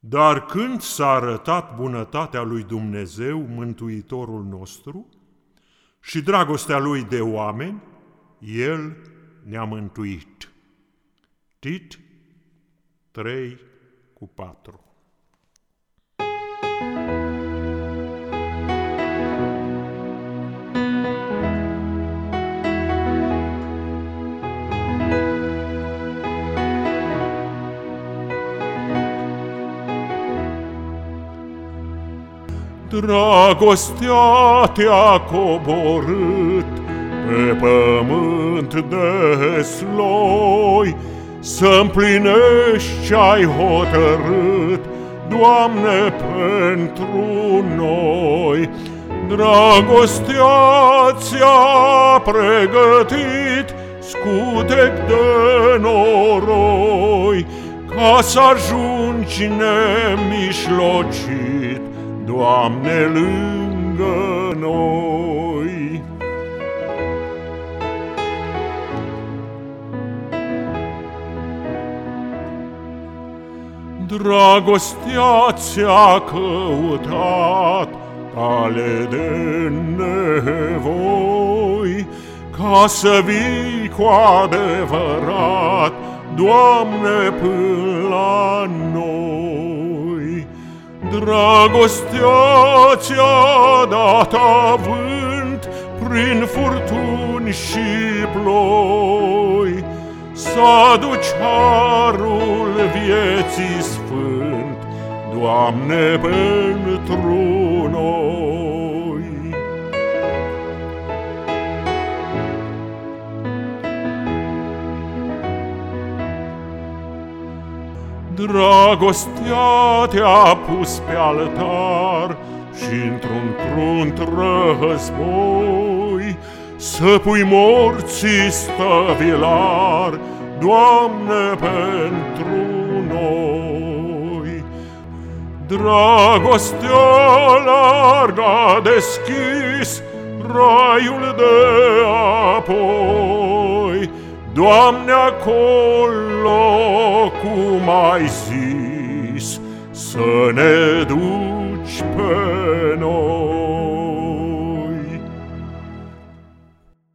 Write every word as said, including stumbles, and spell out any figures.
Dar când s-a arătat bunătatea lui Dumnezeu, Mântuitorul nostru, și dragostea Lui de oameni, El ne-a mântuit. Tit trei cu patru. Dragostea te-a coborât pe pământ de sloi, să împlinești ce-ai hotărât, Doamne, pentru noi. Dragostea ți-a pregătit scutec de noroi, ca să ajungi nemișlocit, Doamne, lângă noi. Dragostea ți-a căutat cale de nevoi, ca să vii cu adevărat, Doamne, până la noi. Dragostea ți-a dat avânt prin furtuni și ploi, să aduci harul vieții sfânt, Doamne, pentru noi. Dragostea te-a pus pe altar și într-un crunt război, să pui morții stăvilar, Doamne, pentru noi. Dragostea larg a deschis raiul de apoi, Doamne, acolo, cum ai zis, să ne duci pe noi.